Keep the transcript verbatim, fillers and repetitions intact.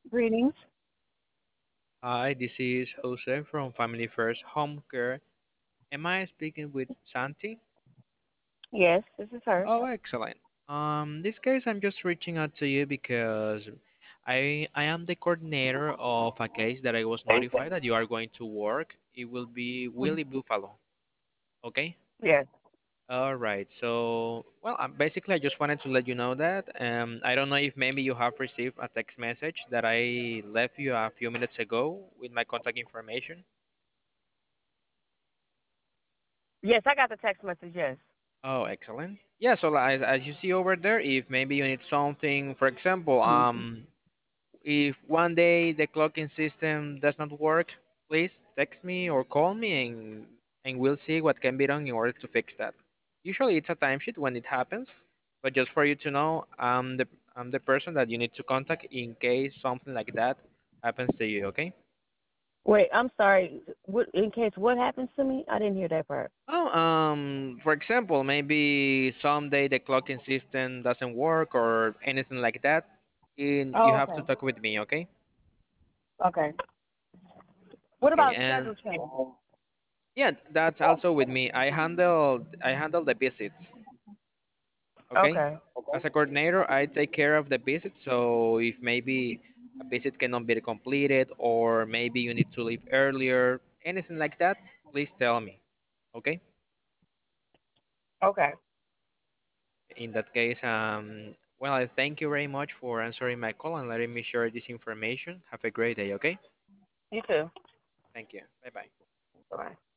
Greetings. Hi, this is Jose from Family First Home Care. Am I speaking with Santi? Yes, this is her. Oh, excellent. Um, this case, I'm just reaching out to you because I I am the coordinator of a case that I was notified that you are going to work. It will be Mhm. Willie Buffalo. Okay. Yes. All right. So, well, um, basically, I just wanted to let you know that. Um, I don't know if maybe you have received a text message that I left you a few minutes ago with my contact information. Yes, I got the text message. Yes. Oh, excellent. Yeah, so as, as you see over there, if maybe you need something, for example, Mhm. um, if one day the clocking system does not work, please text me or call me and and we'll see what can be done in order to fix that. Usually it's a timesheet when it happens, but just for you to know, I'm the I'm the person that you need to contact in case something like that happens to you, okay? Wait, I'm sorry. What in case what happens to me? I didn't hear that part. Oh, um, for example, maybe someday the clocking system doesn't work or anything like that, and you Oh, have to okay. talk with me, okay? Okay. What Okay, about and schedule change? yeah, that's also with me. I handle I handle the visits, okay? Okay. As a coordinator, I take care of the visits. So if maybe a visit cannot be completed or maybe you need to leave earlier, anything like that, please tell me, okay? Okay. In that case, um, well, I thank you very much for answering my call and letting me share this information. Have a great day, okay? You too. Thank you. Bye bye. Bye.